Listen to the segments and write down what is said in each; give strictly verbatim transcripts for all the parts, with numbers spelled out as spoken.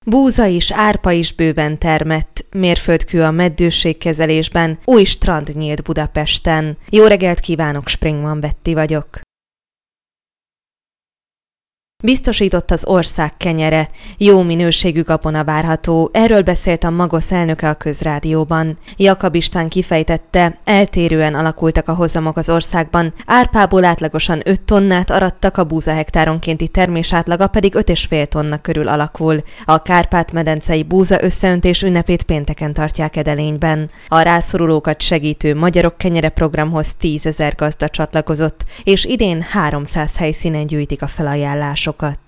Búza is, árpa is bőven termett, mérföldkő a meddőségkezelésben, új strand nyílt Budapesten. Jó reggelt kívánok, Springman Betty vagyok. Biztosított az ország kenyere, jó minőségű gabona várható, erről beszélt a Magosz elnöke a Közrádióban. Jakab István kifejtette, eltérően alakultak a hozamok az országban, árpából átlagosan öt tonnát arattak, a búza hektáronkénti termés átlaga pedig öt és fél tonna körül alakul. A Kárpát-medencei búza összeöntés ünnepét pénteken tartják Edelényben. A rászorulókat segítő Magyarok Kenyere programhoz tízezer gazda csatlakozott, és idén háromszáz helyszínen gyűjtik a felajánlásokat.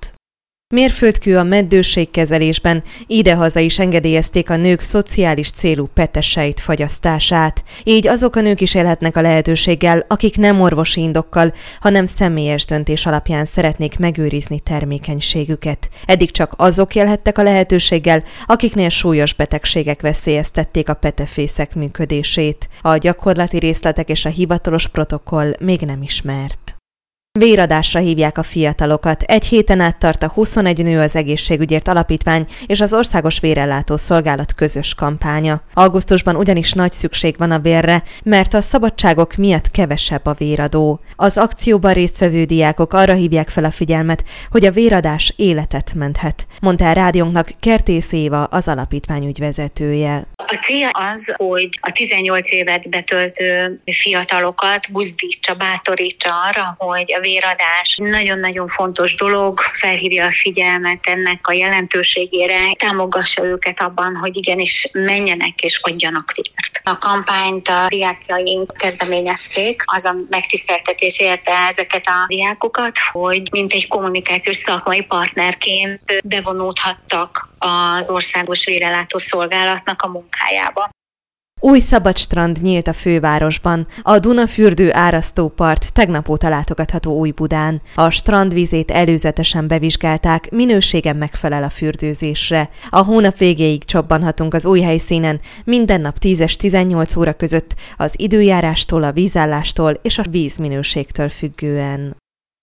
Mérföldkő a meddőségkezelésben, idehaza is engedélyezték a nők szociális célú petesejt fagyasztását. Így azok a nők is élhetnek a lehetőséggel, akik nem orvosi indokkal, hanem személyes döntés alapján szeretnék megőrizni termékenységüket. Eddig csak azok élhettek a lehetőséggel, akiknél súlyos betegségek veszélyeztették a petefészek működését. A gyakorlati részletek és a hivatalos protokoll még nem ismert. Véradásra hívják a fiatalokat. Egy héten át tart a huszonegy nő az egészségügyért alapítvány és az Országos Vérellátó Szolgálat közös kampánya. Augusztusban ugyanis nagy szükség van a vérre, mert a szabadságok miatt kevesebb a véradó. Az akcióban résztvevő diákok arra hívják fel a figyelmet, hogy a véradás életet menthet, mondta el rádiónknak Kertész Éva, az alapítvány ügyvezetője. A célja az, hogy a tizennyolc évet betöltő fiatalokat buzdítsa, bátorítsa arra, hogy a véradás nagyon-nagyon fontos dolog, felhívja a figyelmet ennek a jelentőségére, támogassa őket abban, hogy igenis menjenek és adjanak vért. A kampányt a diákjaink kezdeményezték, az a megtiszteltetés érte ezeket a diákokat, hogy mint egy kommunikációs szakmai partnerként bevonódhattak az Országos Vérellátó Szolgálatnak a munkájába. Új szabad strand nyílt a fővárosban. A Dunafürdő árasztópart tegnap óta látogatható Újbudán. A strandvízét előzetesen bevizsgálták, minőségen megfelel a fürdőzésre. A hónap végéig csobbanhatunk az új helyszínen, minden nap tíz és tizennyolc óra között, az időjárástól, a vízállástól és a vízminőségtől függően.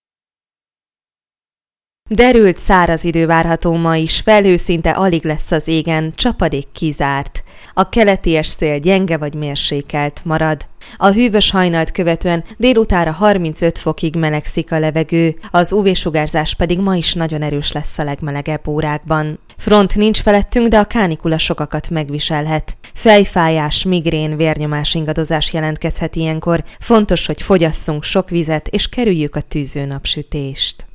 Derült száraz idő várható ma is, felhőszinte alig lesz az égen, csapadék kizárt. A keleti szél gyenge vagy mérsékelt marad. A hűvös hajnalt követően délutánra harmincöt fokig melegszik a levegő, az ú vé-sugárzás pedig ma is nagyon erős lesz a legmelegebb órákban. Front nincs felettünk, de a kánikula sokakat megviselhet. Fejfájás, migrén, vérnyomás ingadozás jelentkezhet ilyenkor. Fontos, hogy fogyasszunk sok vizet és kerüljük a tűző napsütést.